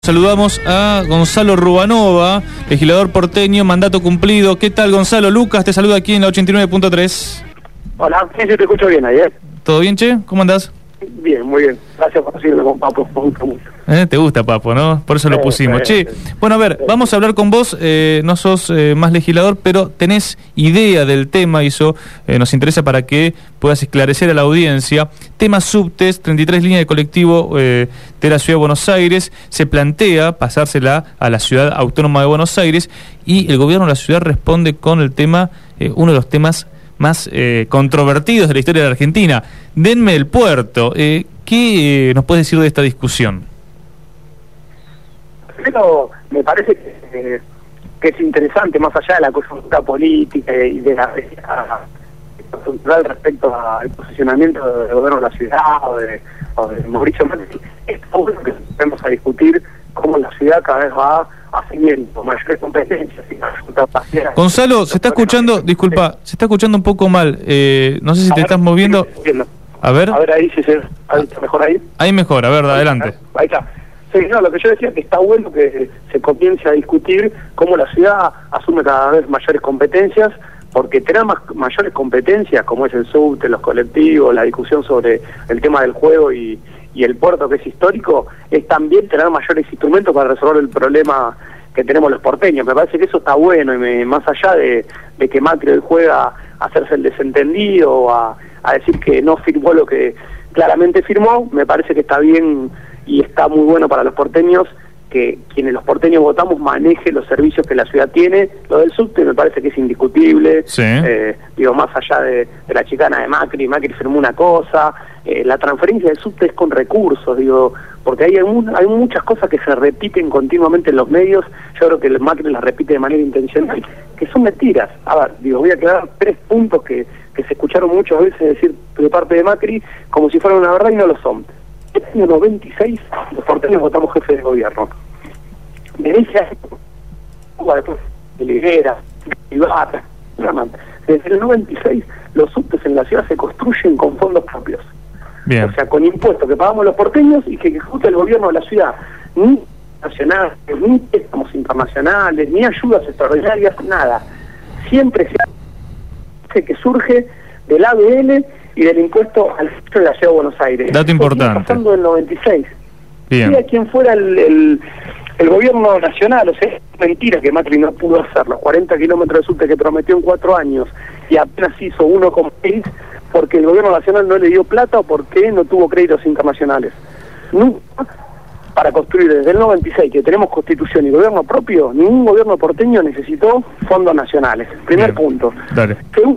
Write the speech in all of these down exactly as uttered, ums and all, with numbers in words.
Saludamos a Gonzalo Rubanova, legislador porteño, mandato cumplido. ¿Qué tal, Gonzalo? Lucas te saluda aquí en la ochenta y nueve punto tres. Hola, sí, sí, te escucho bien ahí, ¿eh? ¿Todo bien, che? ¿Cómo andás? Bien, muy bien. Gracias por decirme con Papo, me gusta mucho. ¿Eh? Te gusta, Papo, ¿no? Por eso lo pusimos. Eh, che, bueno, a ver, vamos a hablar con vos. Eh, no sos eh, más legislador, pero tenés idea del tema y eso eh, nos interesa para que puedas esclarecer a la audiencia. Tema subtes, treinta y tres líneas de colectivo eh, de la Ciudad de Buenos Aires. Se plantea pasársela a la Ciudad Autónoma de Buenos Aires y el gobierno de la ciudad responde con el tema, eh, uno de los temas más eh, controvertidos de la historia de la Argentina. Denme el puerto. Eh, ¿Qué eh, nos puedes decir de esta discusión? Primero, me parece que, eh, que es interesante, más allá de la coyuntura política y de la cultural respecto al posicionamiento del gobierno de la ciudad o de, o de Mauricio Macri, es bueno que empecemos a discutir cómo la ciudad cada vez va asumiendo mayores competencias y mayor capacidad. Gonzalo, se está escuchando, disculpa, se está escuchando un poco mal. Eh, no sé si a te ver, estás moviendo. A ver. A ver ahí, si se, ahí está mejor ahí. Ahí mejor, a ver, adelante. Ahí está. Sí, no, lo que yo decía es que está bueno que se comience a discutir cómo la ciudad asume cada vez mayores competencias, porque tener más, mayores competencias, como es el subte, los colectivos, la discusión sobre el tema del juego y, y el puerto que es histórico, es también tener mayores instrumentos para resolver el problema que tenemos los porteños. Me parece que eso está bueno, y me, más allá de, de que Macri hoy juega a hacerse el desentendido o a, a decir que no firmó lo que claramente firmó, me parece que está bien y está muy bueno para los porteños que quienes los porteños votamos maneje los servicios que la ciudad tiene. Lo del subte me parece que es indiscutible. Sí. Eh, digo, más allá de, de la chicana de Macri, Macri firmó una cosa, eh, la transferencia del subte es con recursos, digo, porque hay, un, hay muchas cosas que se repiten continuamente en los medios. Yo creo que el Macri las repite de manera intencional, que son mentiras. A ver, digo, voy a aclarar tres puntos que, que se escucharon muchas veces decir de parte de Macri como si fueran una verdad y no lo son. En el año noventa y seis los porteños votamos jefe de gobierno. Desde ese año, después de Liguera, Ibarra, desde el noventa y seis los subtes en la ciudad se construyen con fondos propios. Bien. O sea, con impuestos que pagamos los porteños y que ejecuta el gobierno de la ciudad. Ni nacionales, ni préstamos internacionales, ni ayudas extraordinarias, nada. Siempre se hace que surge del A B L y del impuesto al centro de la ciudad de Buenos Aires. Dato importante. Pasando del noventa y seis. Bien. Sea quien fuera el, el, el gobierno nacional, o sea, es mentira que Macri no pudo hacer los cuarenta kilómetros de subte que prometió en cuatro años y apenas hizo uno con seis porque el gobierno nacional no le dio plata o porque no tuvo créditos internacionales. Nunca, para construir desde el noventa y seis, que tenemos constitución y gobierno propio, ningún gobierno porteño necesitó fondos nacionales. Primer Bien. punto. Dale. Segundo,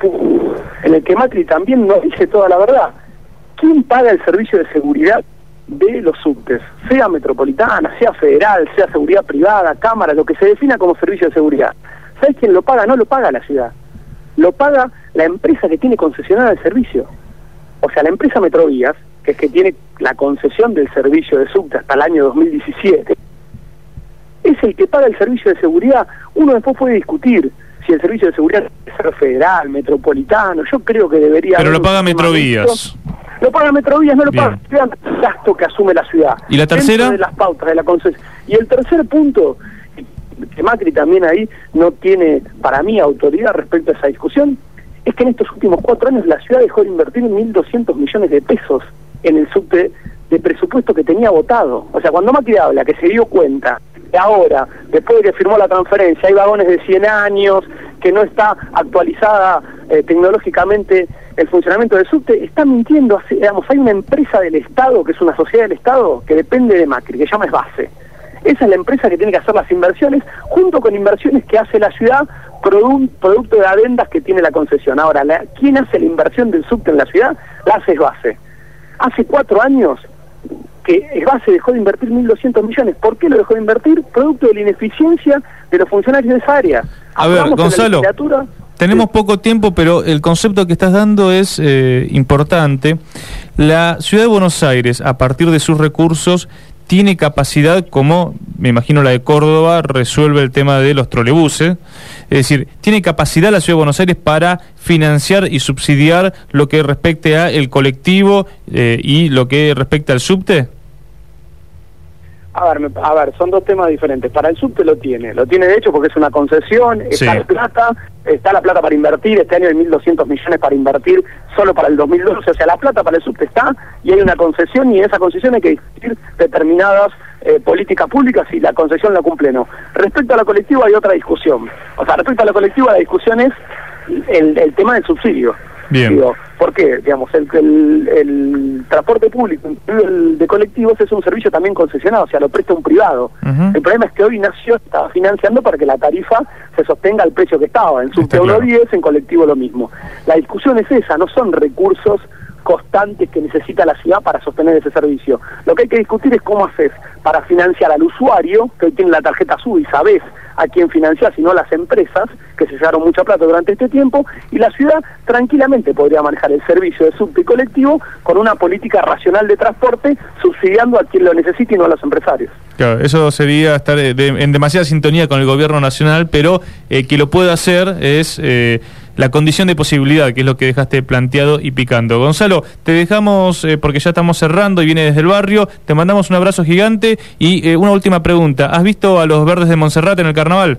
en el que Macri también nos dice toda la verdad. ¿Quién paga el servicio de seguridad de los subtes? Sea metropolitana, sea federal, sea seguridad privada, cámara, lo que se defina como servicio de seguridad. ¿Sabes quién lo paga? No lo paga la ciudad. Lo paga la empresa que tiene concesionada el servicio. O sea, la empresa Metrovías, que es que tiene la concesión del servicio de subte hasta el año dos mil diecisiete, es el que paga el servicio de seguridad. Uno después puede discutir si el servicio de seguridad debe ser federal, metropolitano. Yo creo que debería... Pero lo paga Metrovías. Lo paga Metrovías, no lo Bien. paga la ciudad, el gasto que asume la ciudad. ¿Y la tercera? Dentro de las pautas de la concesión. Y el tercer punto, que Macri también ahí no tiene, para mí, autoridad respecto a esa discusión, es que en estos últimos cuatro años la ciudad dejó de invertir mil doscientos millones de pesos en el subte de presupuesto que tenía votado. O sea, cuando Macri habla que se dio cuenta que ahora, después de que firmó la transferencia, hay vagones de cien años, que no está actualizada eh, tecnológicamente el funcionamiento del subte, está mintiendo. Digamos, hay una empresa del Estado, que es una sociedad del Estado, que depende de Macri, que se llama Esbase. Esa es la empresa que tiene que hacer las inversiones, junto con inversiones que hace la ciudad, produ producto de adendas que tiene la concesión. Ahora, la, ¿quién hace la inversión del subte en la ciudad? La hace Esbase. Hace cuatro años que Esbase dejó de invertir mil doscientos millones. ¿Por qué lo dejó de invertir? Producto de la ineficiencia de los funcionarios de esa área. A ver, Gonzalo, tenemos poco tiempo, pero el concepto que estás dando es eh, importante. La Ciudad de Buenos Aires, a partir de sus recursos, tiene capacidad, como me imagino la de Córdoba resuelve el tema de los trolebuses, es decir, tiene capacidad la Ciudad de Buenos Aires para financiar y subsidiar lo que respecte a el colectivo eh, y lo que respecta al subte. A ver, me, a ver, son dos temas diferentes. Para el subte lo tiene, lo tiene de hecho porque es una concesión, está Sí. la plata, está la plata para invertir, este año hay mil doscientos millones para invertir solo para el dos mil doce, o sea, la plata para el subte está y hay una concesión y en esa concesión hay que discutir determinadas eh, políticas públicas y la concesión la cumple o no. Respecto a la colectiva hay otra discusión, o sea, respecto a la colectiva la discusión es el, el tema del subsidio. Bien. Digo, ¿por qué? Digamos, el, el, el transporte público, incluido el de colectivos, es un servicio también concesionado, o sea, lo presta un privado. Uh-huh. El problema es que hoy Nación estaba financiando para que la tarifa se sostenga al precio que estaba. En subte uno diez, en colectivo lo mismo. La discusión es esa, no son recursos constantes que necesita la ciudad para sostener ese servicio. Lo que hay que discutir es cómo haces para financiar al usuario, que hoy tiene la tarjeta azul y sabés a quién financiar, sino las empresas, que se llevaron mucha plata durante este tiempo, y la ciudad tranquilamente podría manejar el servicio de subte y colectivo con una política racional de transporte, subsidiando a quien lo necesite y no a los empresarios. Claro, eso sería estar de, de, en demasiada sintonía con el gobierno nacional, pero eh, que lo pueda hacer es eh, la condición de posibilidad, que es lo que dejaste planteado y picando. Gonzalo, te dejamos eh, porque ya estamos cerrando y viene desde el barrio, te mandamos un abrazo gigante y eh, una última pregunta. ¿Has visto a los Verdes de Monserrate en el carnaval?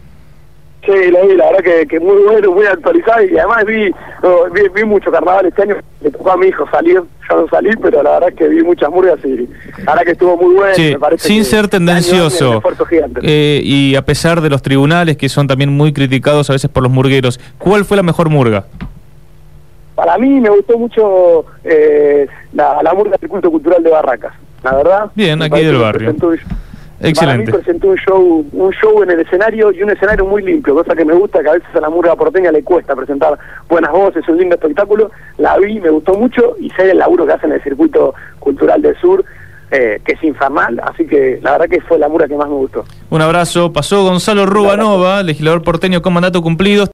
Sí, lo vi, la verdad que, que muy bueno, muy actualizado y además vi, no, vi, vi mucho carnaval este año, le tocó a mi hijo salir, yo no salí, pero la verdad es que vi muchas murgas y la verdad que estuvo muy bueno. Sí, me parece sin que ser tendencioso, un esfuerzo gigante. eh, y a pesar de los tribunales que son también muy criticados a veces por los murgueros, ¿cuál fue la mejor murga? Para mí me gustó mucho eh, la, la murga del culto cultural de Barracas, la verdad. Bien, me aquí parece del que barrio. presentó un- Excelente. Para mí presentó un show, un show en el escenario y un escenario muy limpio, cosa que me gusta, que a veces a la murga porteña le cuesta presentar buenas voces, un lindo espectáculo. La vi, me gustó mucho y sé el laburo que hacen en el circuito cultural del sur, eh, que es infernal, así que la verdad que fue la murga que más me gustó. Un abrazo. Pasó Gonzalo Rubanova, legislador porteño con mandato cumplido.